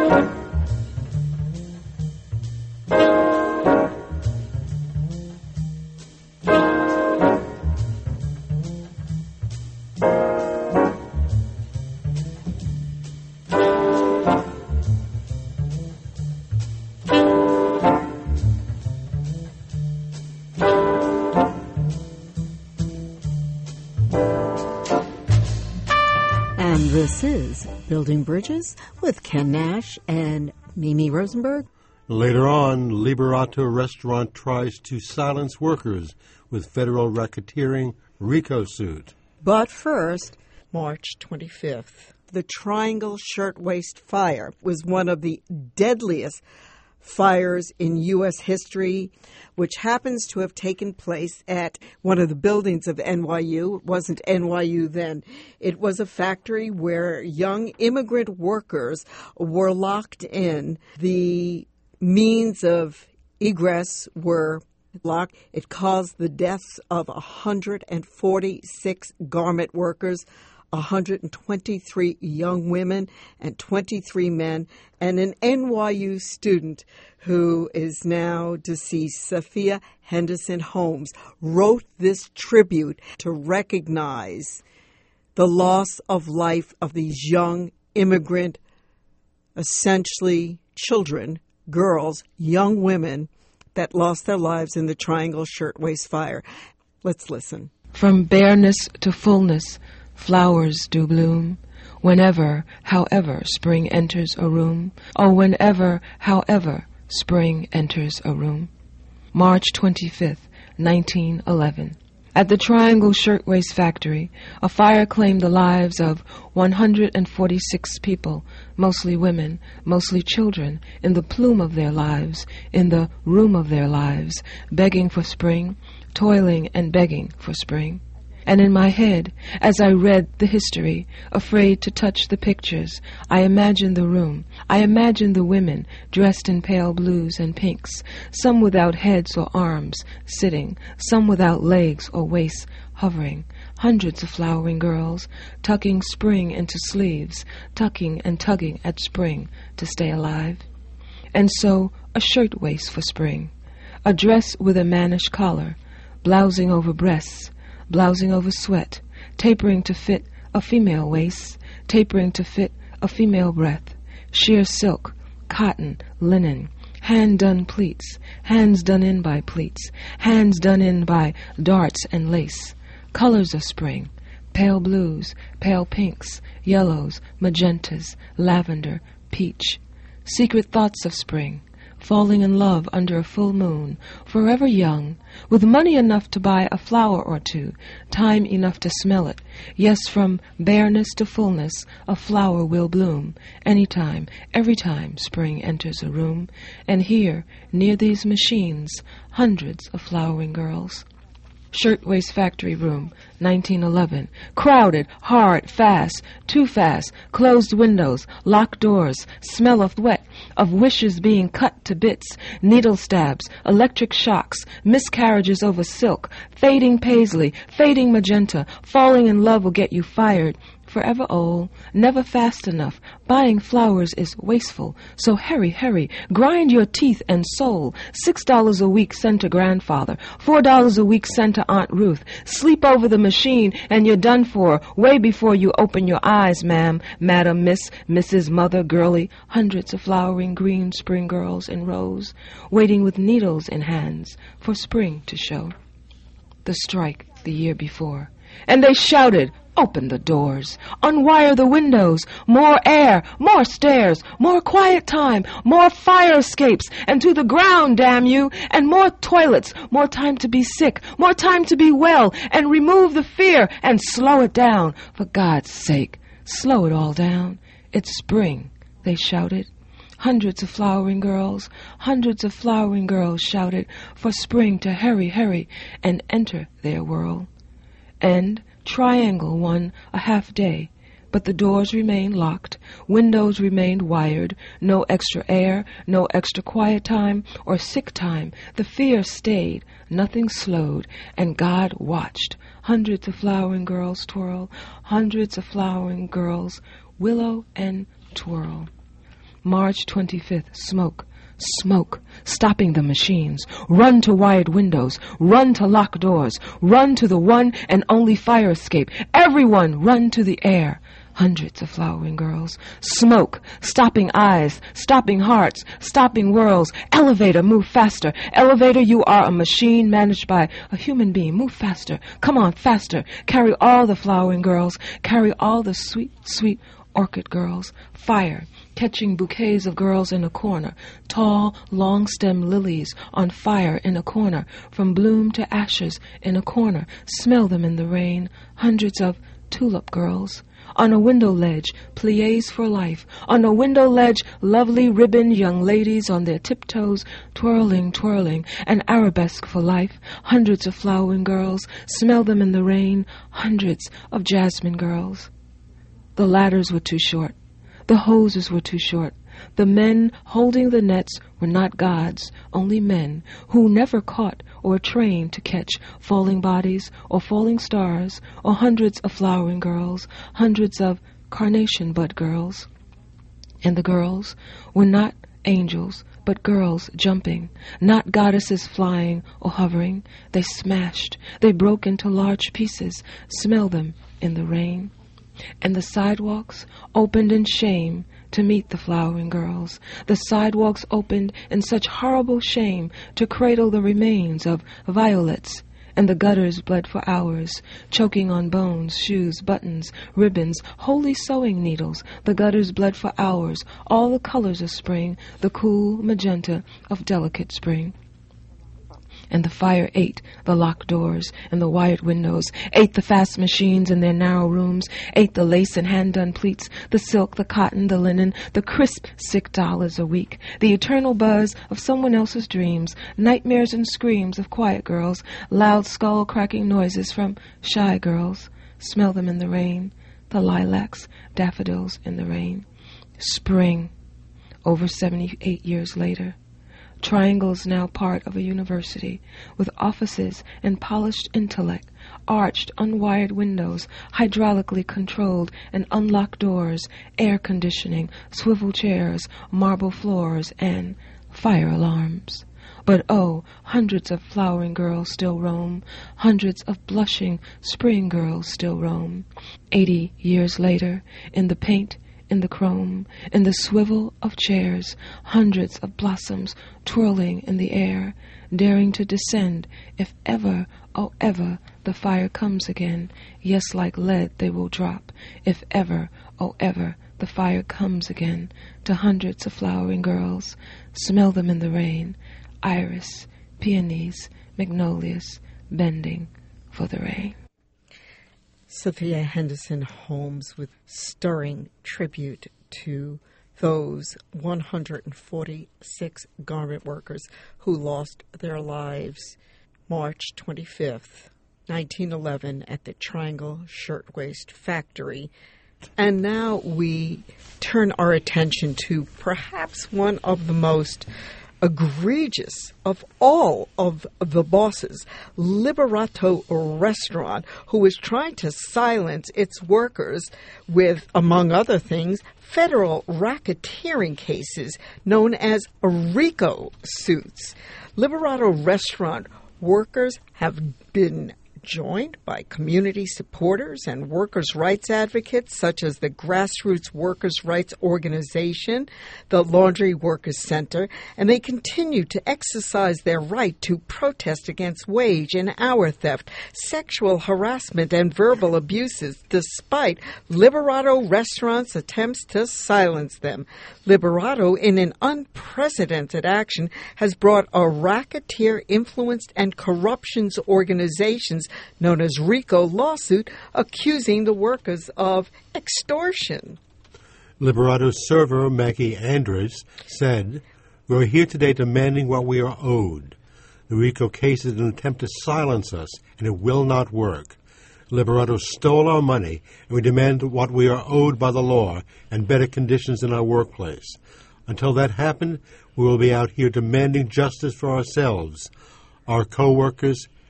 This is Building Bridges with Ken Nash and Mimi Rosenberg. Later on, Liberato Restaurant tries to silence workers with federal racketeering RICO suit. But first, March 25th, the Triangle Shirtwaist Fire was one of the deadliest fires in U.S. history, which happens to have taken place at one of the buildings of NYU. It wasn't NYU then. It was a factory where young immigrant workers were locked in. The means of egress were locked. It caused the deaths of 146 garment workers, 123 young women and 23 men, and an NYU student who is now deceased, Sophia Henderson Holmes, wrote this tribute to recognize the loss of life of these young immigrant, essentially children, girls, young women that lost their lives in the Triangle Shirtwaist Fire. Let's listen. From bareness to fullness, flowers do bloom, whenever, however, spring enters a room. Oh, whenever, however, spring enters a room. March 25th, 1911. At the Triangle Shirtwaist Factory, a fire claimed the lives of 146 people, mostly women, mostly children, in the plume of their lives, in the room of their lives, begging for spring, toiling and begging for spring. And in my head, as I read the history, afraid to touch the pictures, I imagined the room. I imagined the women dressed in pale blues and pinks, some without heads or arms, sitting, some without legs or waists, hovering. Hundreds of flowering girls, tucking spring into sleeves, tucking and tugging at spring to stay alive. And so a shirtwaist for spring, a dress with a mannish collar, blousing over breasts, blousing over sweat, tapering to fit a female waist, tapering to fit a female breath, sheer silk, cotton, linen, hand-done pleats, hands done in by pleats, hands done in by darts and lace, colors of spring, pale blues, pale pinks, yellows, magentas, lavender, peach, secret thoughts of spring, falling in love under a full moon, forever young, with money enough to buy a flower or two, time enough to smell it. Yes, from bareness to fullness, a flower will bloom, any time, every time spring enters a room. And here, near these machines, hundreds of flowering girls. Shirtwaist Factory Room, 1911. Crowded, hard, fast, too fast, closed windows, locked doors, smell of wet, of wishes being cut to bits, needle stabs, electric shocks, miscarriages over silk, fading paisley, fading magenta, falling in love will get you fired. Forever old, never fast enough. Buying flowers is wasteful. So hurry, hurry, grind your teeth and soul. $6 a week sent to grandfather. $4 a week sent to Aunt Ruth. Sleep over the machine and you're done for. Way before you open your eyes, ma'am, madam, miss, Mrs., mother, girlie. Hundreds of flowering green spring girls in rows, waiting with needles in hands for spring to show. The strike the year before. And they shouted, "Open the doors, unwire the windows, more air, more stairs, more quiet time, more fire escapes, and to the ground, damn you, and more toilets, more time to be sick, more time to be well, and remove the fear, and slow it down. For God's sake, slow it all down. It's spring," they shouted. Hundreds of flowering girls shouted for spring to hurry, hurry, and enter their world. And Triangle won a half day, but the doors remained locked, windows remained wired, no extra air, no extra quiet time or sick time. The fear stayed, nothing slowed, and God watched. Hundreds of flowering girls twirl, hundreds of flowering girls willow and twirl. March 25th, smoke. Smoke, stopping the machines. Run to wired windows. Run to locked doors. Run to the one and only fire escape. Everyone run to the air. Hundreds of flowering girls. Smoke, stopping eyes, stopping hearts, stopping worlds. Elevator, move faster. Elevator, you are a machine managed by a human being. Move faster. Come on, faster. Carry all the flowering girls. Carry all the sweet, sweet orchid girls. Fire, catching bouquets of girls in a corner. Tall, long-stem lilies on fire in a corner. From bloom to ashes in a corner. Smell them in the rain. Hundreds of tulip girls. On a window ledge, pliés for life. On a window ledge, lovely ribboned young ladies on their tiptoes, twirling, twirling, an arabesque for life. Hundreds of flowering girls, smell them in the rain. Hundreds of jasmine girls. The ladders were too short. The hoses were too short. The men holding the nets were not gods, only men who never caught or trained to catch falling bodies or falling stars or hundreds of flowering girls, hundreds of carnation bud girls. And the girls were not angels, but girls jumping, not goddesses flying or hovering. They smashed, they broke into large pieces. Smell them in the rain. And the sidewalks opened in shame to meet the flowering girls. The sidewalks opened in such horrible shame to cradle the remains of violets. And the gutters bled for hours, choking on bones, shoes, buttons, ribbons, holy sewing needles. The gutters bled for hours, all the colors of spring, the cool magenta of delicate spring. And the fire ate the locked doors and the wired windows, ate the fast machines in their narrow rooms, ate the lace and hand-done pleats, the silk, the cotton, the linen, the crisp $6 a week, the eternal buzz of someone else's dreams, nightmares and screams of quiet girls, loud skull-cracking noises from shy girls. Smell them in the rain, the lilacs, daffodils in the rain. Spring, over 78 years later. Triangle is now part of a university with offices and polished intellect, arched, unwired windows, hydraulically controlled and unlocked doors, air conditioning, swivel chairs, marble floors, and fire alarms. But oh, hundreds of flowering girls still roam, hundreds of blushing spring girls still roam. 80 years later, in the paint, in the chrome, in the swivel of chairs, hundreds of blossoms twirling in the air, daring to descend if ever, oh ever, the fire comes again. Yes, like lead they will drop, if ever, oh ever, the fire comes again. To hundreds of flowering girls, smell them in the rain, iris, peonies, magnolias, bending for the rain. Sophia Henderson Holmes with stirring tribute to those 146 garment workers who lost their lives March 25th, 1911 at the Triangle Shirtwaist Factory. And now we turn our attention to perhaps one of the most egregious of all of the bosses, Liberato Restaurant, who is trying to silence its workers with, among other things, federal racketeering cases known as RICO suits. Liberato Restaurant workers have been joined by community supporters and workers' rights advocates such as the Grassroots Workers' Rights Organization, the Laundry Workers Center, and they continue to exercise their right to protest against wage and hour theft, sexual harassment, and verbal abuses, despite Liberato Restaurant's attempts to silence them. Liberato, in an unprecedented action, has brought a racketeer-influenced and corruptions organizations known as RICO lawsuit accusing the workers of extortion. Liberato server Maggie Andrews said, "We're here today demanding what we are owed. The RICO case is an attempt to silence us, and it will not work. Liberato stole our money, and we demand what we are owed by the law and better conditions in our workplace. Until that happens, we will be out here demanding justice for ourselves, our co-workers,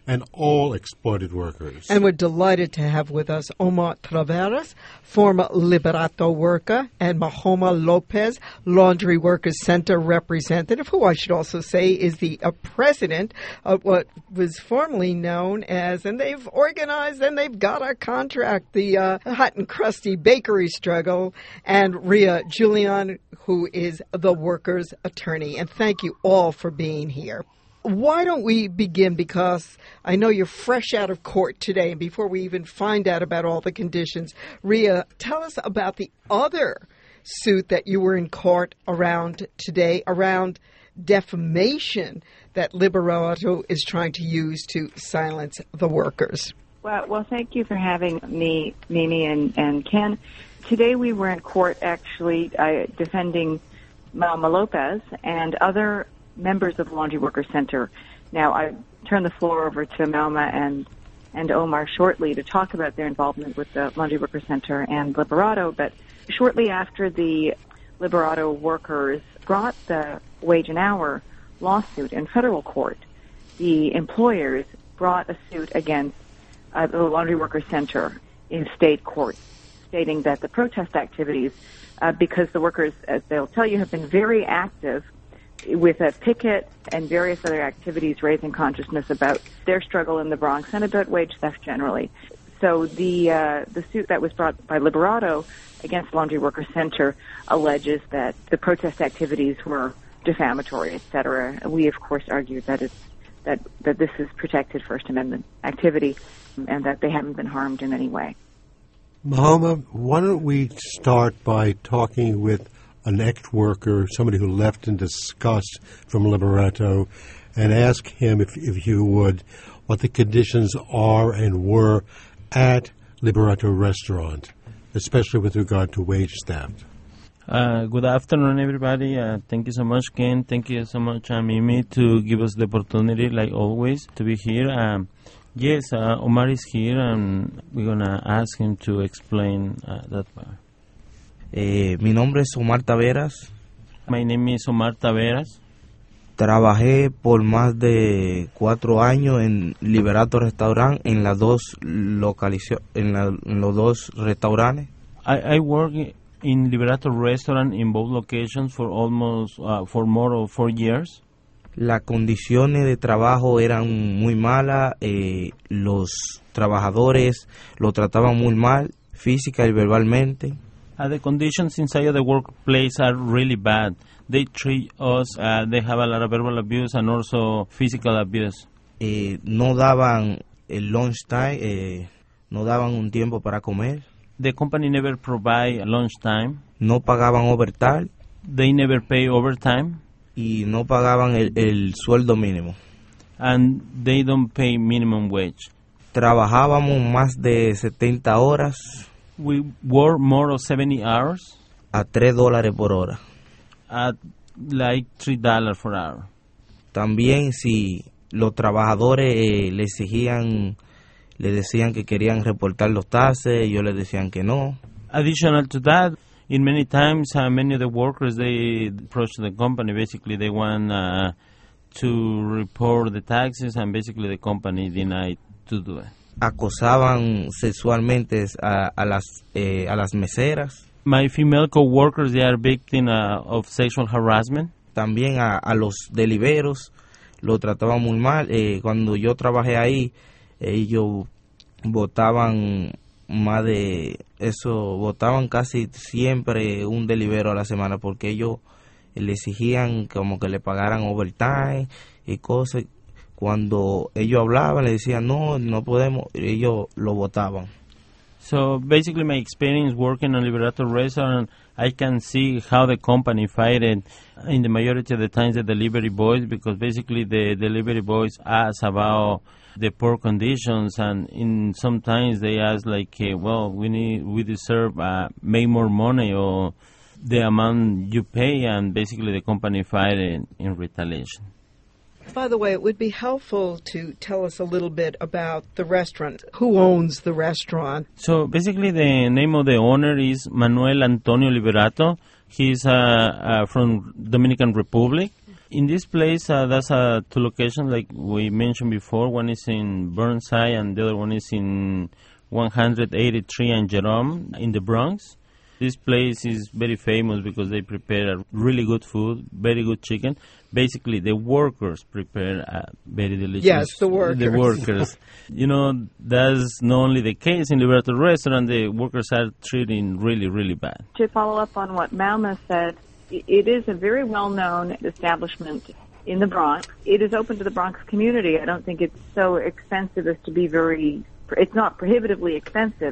and all exploited workers. And we're delighted to have with us Omar Taveras, former Liberato worker, and Mahoma Lopez, Laundry Workers Center representative, who I should also say is the president of what was formerly known as, and they've organized and they've got a contract, the hot and crusty bakery struggle, and Ria Julian, who is the workers' attorney. And thank you all for being here. Why don't we begin, because I know you're fresh out of court today, and before we even find out about all the conditions, Ria, tell us about the other suit that you were in court around today, around defamation that Liberato is trying to use to silence the workers. Well, thank you for having me, Mimi and Ken. Today we were in court actually defending Mahoma Lopez and other members of the Laundry Workers Center. Now, I turn the floor over to Mahoma and Omar shortly to talk about their involvement with the Laundry Workers Center and Liberato, but shortly after the Liberato workers brought the wage and hour lawsuit in federal court, the employers brought a suit against the Laundry Workers Center in state court, stating that the protest activities, because the workers, as they'll tell you, have been very active with a picket and various other activities raising consciousness about their struggle in the Bronx and about wage theft generally. So the suit that was brought by Liberato against Laundry Workers Center alleges that the protest activities were defamatory, etc. We, of course, argued that this is protected First Amendment activity and that they haven't been harmed in any way. Mahoma, why don't we start by talking with an ex-worker, somebody who left in disgust from Liberato, and ask him, if you would, what the conditions are and were at Liberato Restaurant, especially with regard to wage theft. Good afternoon, everybody. Thank you so much, Ken. Thank you so much, Mimi, to give us the opportunity, like always, to be here. Yes, Omar is here, and we're going to ask him to explain that part. Mi nombre es Omar Taveras. My name is Omar Taveras. Trabajé por más de 4 años en Liberato Restaurant en las dos en los dos restaurantes. I work in Liberato Restaurant in both locations for almost for more of 4 years. Las condiciones de trabajo eran muy malas, los trabajadores lo trataban muy mal, física y verbalmente. The conditions inside of the workplace are really bad. They treat us, they have a lot of verbal abuse and also physical abuse. No daban el lunch time, no daban un tiempo para comer. The company never provide lunch time. No pagaban overtime. They never pay overtime. Y no pagaban el sueldo mínimo. And they don't pay minimum wage. Trabajábamos más de 70 horas. We work more of 70 hours. A $3 por hora. At like $3 per hour. También si los trabajadores le decían que querían reportar los taxes, yo les decían que no. Additional to that, in many times, many of the workers, they approach the company. Basically, they want to report the taxes, and basically the company denied to do it. Acosaban sexualmente a las meseras. My female co-workers, they are victims of sexual harassment. También a los deliveros lo trataban muy mal. Cuando yo trabajé ahí, ellos votaban más de eso, votaban casi siempre un delibero a la semana porque ellos le exigían como que le pagaran overtime y cosas. Cuando ellos hablaban, le decían, no podemos, ellos lo votaban. So basically my experience working on Liberato Restaurant, I can see how the company fighted in the majority of the times the delivery boys, because basically the delivery boys ask about the poor conditions, and sometimes they ask like, we deserve make more money or the amount you pay, and basically the company fighted in retaliation. By the way, it would be helpful to tell us a little bit about the restaurant. Who owns the restaurant? So basically the name of the owner is Manuel Antonio Liberato. He's from Dominican Republic. In this place, there's two locations, like we mentioned before. One is in Burnside, and the other one is in 183 and Jerome in the Bronx. This place is very famous because they prepare really good food, very good chicken. Basically, the workers prepare very delicious. Yes, the workers. The workers. That's not only the case in Liberato restaurant. The workers are treated really, really bad. To follow up on what Malma said, it is a very well-known establishment in the Bronx. It is open to the Bronx community. I don't think it's so expensive as to be it's not prohibitively expensive.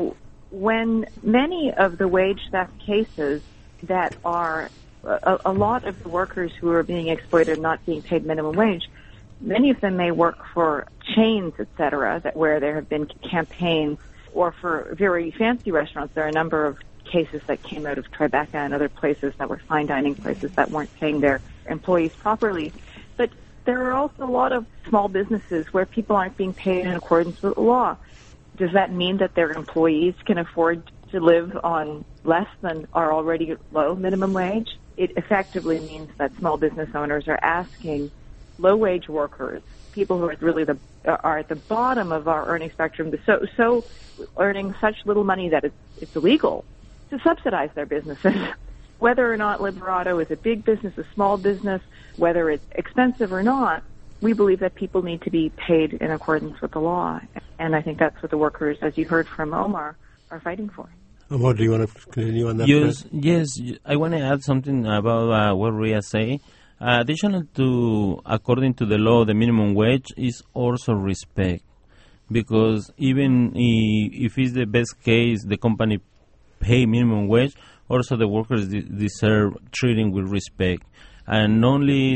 When many of the wage theft cases that are a lot of the workers who are being exploited not being paid minimum wage, many of them may work for chains, etc., where there have been campaigns, or for very fancy restaurants. There are a number of cases that came out of Tribeca and other places that were fine dining places that weren't paying their employees properly. But there are also a lot of small businesses where people aren't being paid in accordance with the law. Does that mean that their employees can afford to live on less than our already low minimum wage? It effectively means that small business owners are asking low-wage workers, people who are really are at the bottom of our earning spectrum, so earning such little money that it's illegal, to subsidize their businesses. Whether or not Liberato is a big business, a small business, whether it's expensive or not, we believe that people need to be paid in accordance with the law. And I think that's what the workers, as you heard from Omar, are fighting for. Omar, do you want to continue on that? Yes, I want to add something about what Ria say. Additional to, according to the law, the minimum wage is also respect. Because even if it's the best case, the company pay minimum wage, also the workers deserve treating with respect. And only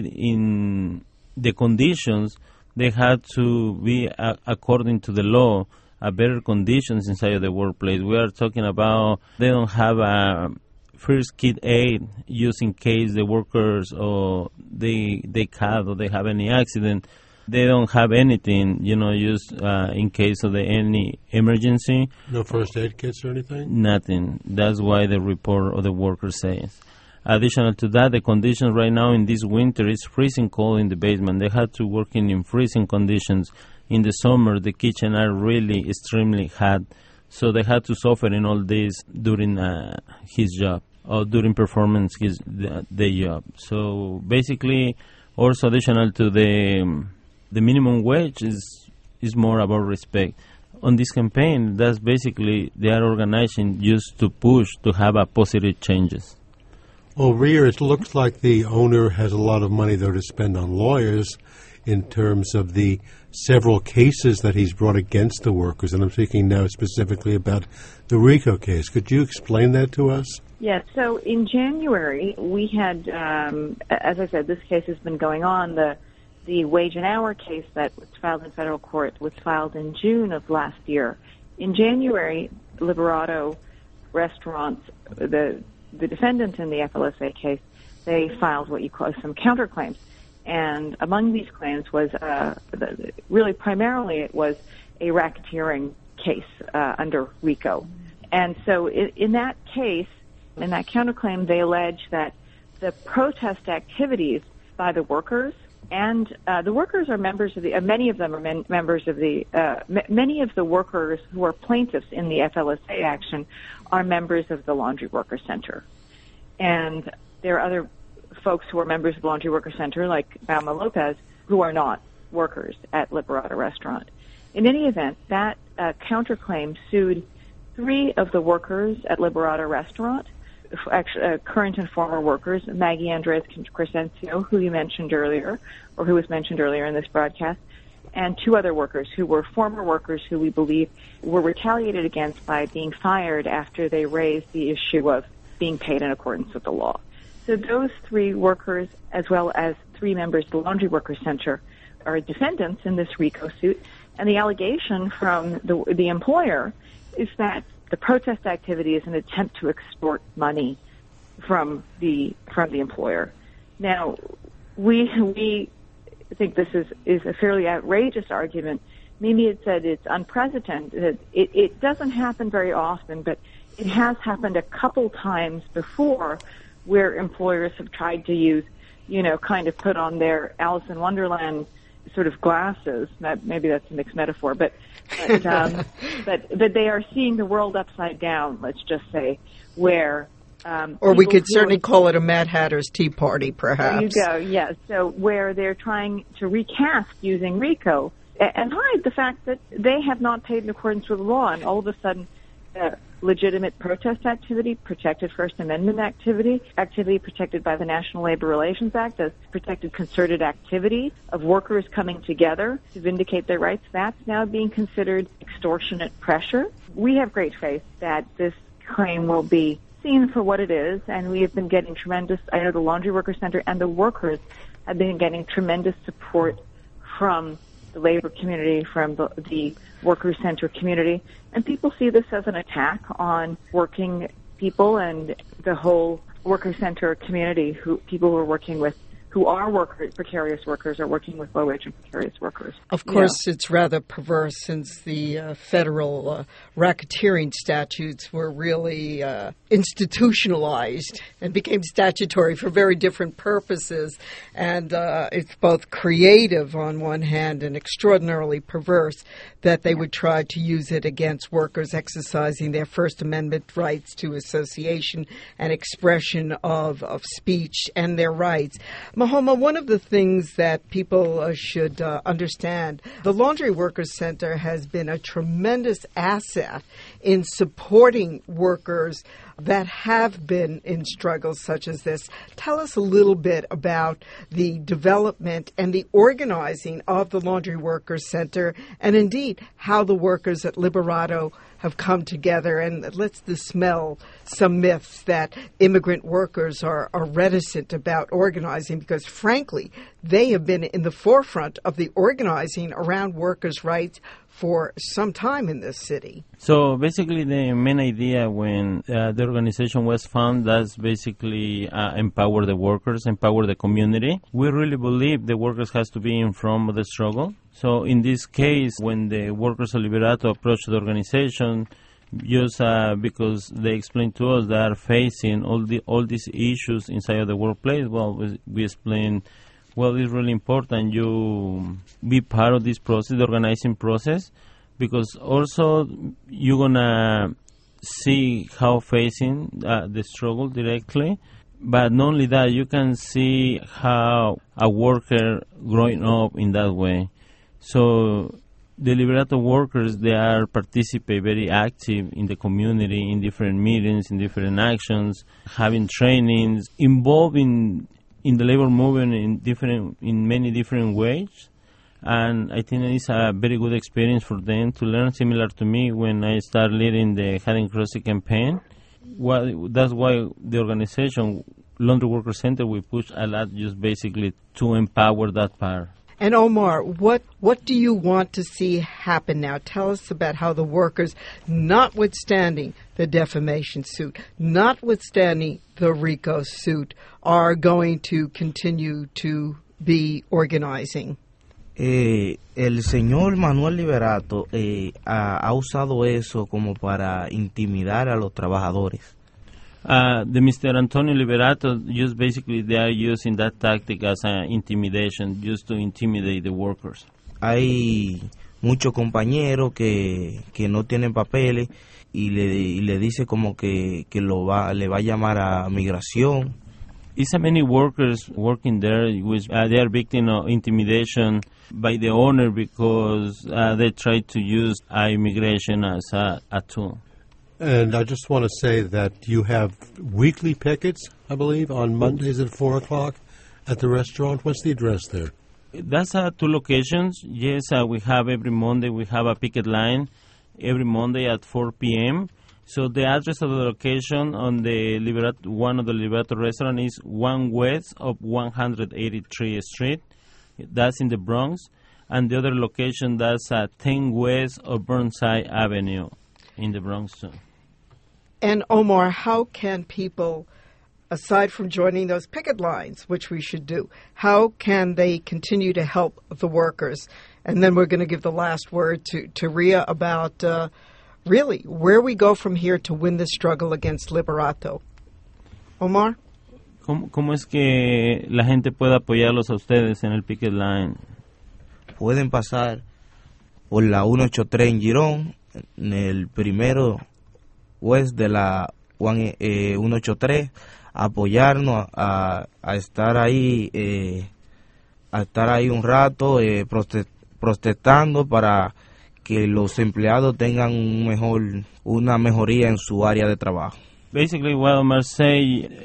in the conditions, they had to be according to the law, better conditions inside of the workplace. We are talking about they don't have a first kid aid used in case the workers or they cut or they have any accident. They don't have anything, used in case of any emergency. No first aid kits or anything? Nothing. That's why the report of the worker says. Additional to that, the conditions right now in this winter is freezing cold in the basement. They had to work in freezing conditions. In the summer, the kitchen are really extremely hot. So they had to suffer in all this during his job or during performance the job. So basically, also additional to the minimum wage is more about respect. On this campaign, that's basically they are organizing just to push to have a positive changes. Well, Ria, it looks like the owner has a lot of money, though, to spend on lawyers in terms of the several cases that he's brought against the workers. And I'm thinking now specifically about the RICO case. Could you explain that to us? Yes. So in January, we had, as I said, this case has been going on. The wage and hour case that was filed in federal court was filed in June of last year. In January, Liberato restaurants, the defendant in the FLSA case, they filed what you call some counterclaims. And among these claims was, really primarily it was a racketeering case under RICO. And so in that case, in that counterclaim, they allege that the protest activities by the workers, and the workers are members of the, many of them are members of the, many of the workers who are plaintiffs in the FLSA action are members of the Laundry Worker Center. And there are other folks who are members of the Laundry Worker Center, like Alma Lopez, who are not workers at Liberato Restaurant. In any event, that counterclaim sued 3 of the workers at Liberato Restaurant, actually, current and former workers, Maggie Andres Crescencio, who you mentioned earlier, or who was mentioned earlier in this broadcast, and 2 other workers who were former workers who we believe were retaliated against by being fired after they raised the issue of being paid in accordance with the law. So those 3 workers, as well as 3 members of the Laundry Worker Center, are defendants in this RICO suit, and the allegation from the employer is that the protest activity is an attempt to extort money from the employer. Now, we think this is a fairly outrageous argument. Mimi had said it's unprecedented. It doesn't happen very often, but it has happened a couple times before where employers have tried to use kind of put on their Alice in Wonderland sort of glasses. Maybe that's a mixed metaphor, but they are seeing the world upside down, let's just say, where... or we could certainly call it a Mad Hatter's Tea Party, perhaps. There you go, yes. So where they're trying to recast using RICO and hide the fact that they have not paid in accordance with the law, and all of a sudden legitimate protest activity, protected First Amendment activity protected by the National Labor Relations Act, as protected concerted activity of workers coming together to vindicate their rights, that's now being considered extortionate pressure. We have great faith that this claim will be seen for what it is, and we have been getting I know the Laundry Workers Center and the workers have been getting tremendous support from the labor community, from the Workers Center community, and people see this as an attack on working people and the whole Workers Center community, people who are working with, who are precarious workers, are working with low-wage and precarious workers. Of course, it's rather perverse since the federal racketeering statutes were really institutionalized and became statutory for very different purposes. And it's both creative on one hand and extraordinarily perverse that they would try to use it against workers exercising their First Amendment rights to association and expression of speech and their rights. Mahoma, one of the things that people should understand, the Laundry Workers Center has been a tremendous asset in supporting workers that have been in struggles such as this. Tell us a little bit about the development and the organizing of the Laundry Workers Center, and indeed how the workers at Liberato have come together, and let's dispel some myths that immigrant workers are reticent about organizing, because frankly, they have been in the forefront of the organizing around workers' rights for some time in this city. So basically the main idea when the organization was found, that's basically empower the workers, empower the community. We really believe the workers has to be in front of the struggle. So in this case, when the workers of Liberato approached the organization, just because they explained to us they are facing all these issues inside of the workplace, well, we explained, well, it's really important you be part of this process, the organizing process, because also you're going to see how facing the struggle directly. But not only that, you can see how a worker growing up in that way. So the Liberato workers, they are participate very active in the community, in different meetings, in different actions, having trainings, involved in the labor movement in many different ways. And I think it's a very good experience for them to learn, similar to me when I started leading the Hiding Crossing campaign. That's why the organization, Laundry Workers Center, we push a lot just basically to empower that part. And Omar, what do you want to see happen now? Tell us about how the workers, notwithstanding the defamation suit, notwithstanding the RICO suit, are going to continue to be organizing. El señor Manuel Liberato ha usado eso como para intimidar a los trabajadores. The Mr. Antonio Liberato, just basically they are using that tactic as an intimidation, just to intimidate the workers. Hay muchos compañeros que no tienen papeles y le dice como que le va a llamar a migración. It's many workers working there, which they are victim of intimidation by the owner because they try to use immigration as a tool. And I just want to say that you have weekly pickets, I believe, on Mondays at 4 o'clock at the restaurant. What's the address there? That's 2 locations. Yes, we have every Monday, we have a picket line every Monday at 4 p.m. So the address of the location on the one of the Liberato restaurant is 1 West of 183th Street. That's in the Bronx. And the other location, that's 10 West of Burnside Avenue in the Bronx too. And Omar, how can people, aside from joining those picket lines, which we should do, how can they continue to help the workers? And then we're going to give the last word to Ria about really where we go from here to win the struggle against Liberato. Omar? ¿Cómo es que la gente puede apoyarlos a ustedes en el picket line? Pueden pasar por la 183 en Girón, en el primero west de la 183, apoyarnos a estar ahí, un rato protestando para que los empleados tengan una mejoría en su área de trabajo. Basically, what Omar say,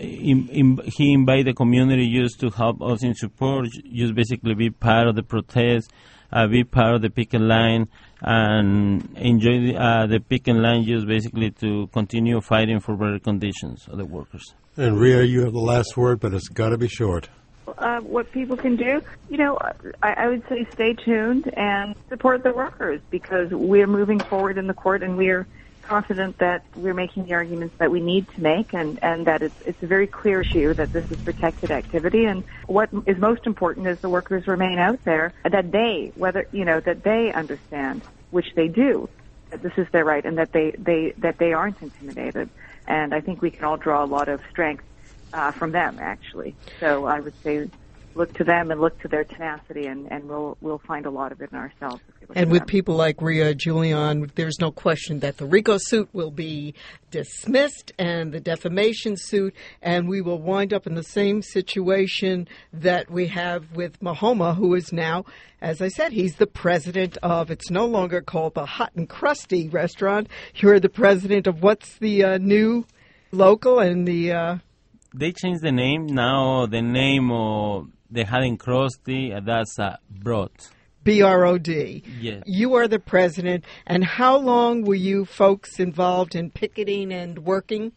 he invited the community just to help us in support, just basically be part of the protest, be part of the picket line, and enjoy the picket line just basically to continue fighting for better conditions of the workers. And Rhea, you have the last word, but it's got to be short. What people can do, I would say stay tuned and support the workers, because we're moving forward in the court and we're confident that we're making the arguments that we need to make, and that it's a very clear issue that this is protected activity. And what is most important is the workers remain out there, that they understand, which they do, that this is their right and that they aren't intimidated. And I think we can all draw a lot of strength from them, actually. So I would say look to them and look to their tenacity, and we'll find a lot of it in ourselves. And with people like Rhea Julian, there's no question that the RICO suit will be dismissed and the defamation suit, and we will wind up in the same situation that we have with Mahoma, who is now, as I said, he's the president of, it's no longer called the Hot and Crusty restaurant. You're the president of what's the new local and the... They changed the name. Now the name of the Hot and Crusty, that's Brod. B-R-O-D. Yes. You are the president. And how long were you folks involved in picketing and working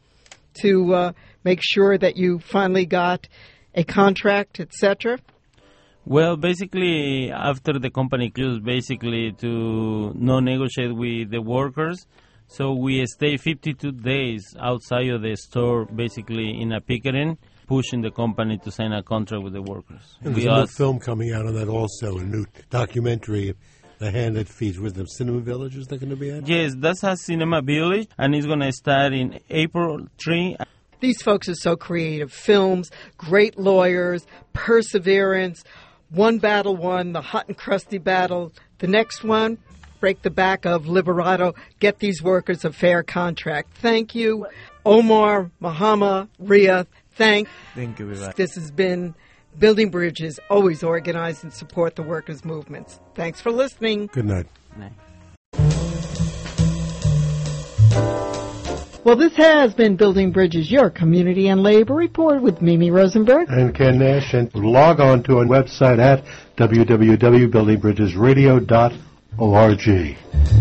to make sure that you finally got a contract, etc.? Well, basically, after the company closed, basically to not negotiate with the workers, so we stay 52 days outside of the store, basically in a picketing, pushing the company to sign a contract with the workers. And there's a new film coming out on that also, a new documentary, The Hand That Feeds Wisdom. Cinema Village, is that going to be at? Yes, that's a Cinema Village, and it's going to start in April 3. These folks are so creative. Films, great lawyers, perseverance. One battle won, the Hot and Crusty battle. The next one, break the back of Liberato, get these workers a fair contract. Thank you, Omar, Mahoma, Rhea. Thank you. This has been Building Bridges, always organize and support the workers' movements. Thanks for listening. Good night. Well, this has been Building Bridges, your community and labor report with Mimi Rosenberg and Ken Nash. And log on to our website at www.buildingbridgesradio.org.